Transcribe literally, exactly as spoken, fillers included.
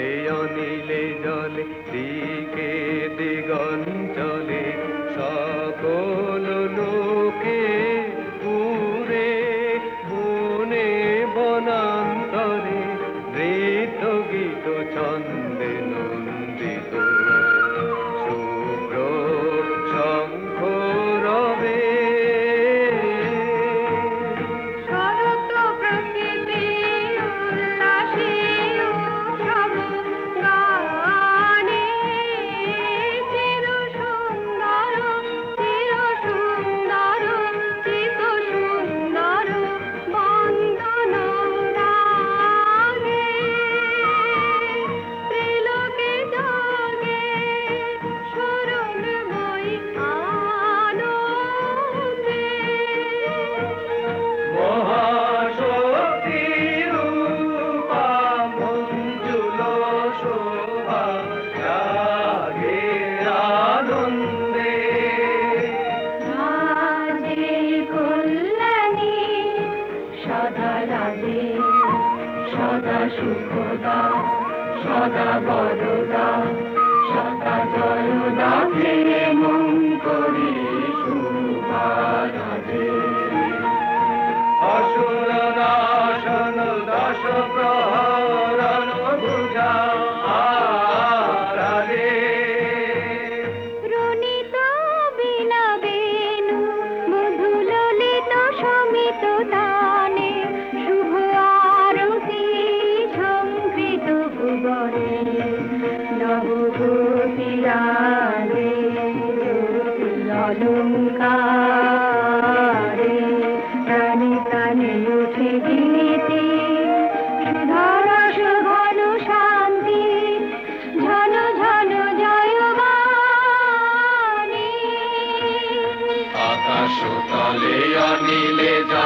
অনিলে জলে দিকে দিগঞ্চলে সকল লোকে পুরে বনে বনান্তরে নৃত্য গীত ছন্দে নন্দিত শুভ্র শঙ্খ রবে শরৎ প্রকৃতি উল্লাসে উৎসব গানে চির সুন্দর চির সুন্দর চিত সুন্দর বন্দন রাগে ত্রিলোকে জাগে স্মরণময় আনন্দে মহাশক্তি রূপা মঞ্জুল শোভা জাগে আনন্দে রাজে কল্যাণী সদা রাজে সদা সুখদা সদা বরদা সদা জয়দা হে মঙ্করী শুভা রাজে অসুর নাশন দশ প্রহরণ ভুজা আরাধে রুনিত বীণা বেণু মধু ললিত সমিত তানে শুভ আরতি সংকৃত ভুবনে নবভূতি রাগে অলঙ্কারে প্রাণে প্রাণে উঠে গীতি সুধারস ঘন শান্তি ঝন ঝন জয়বাণী আকাশ তলে অনিলে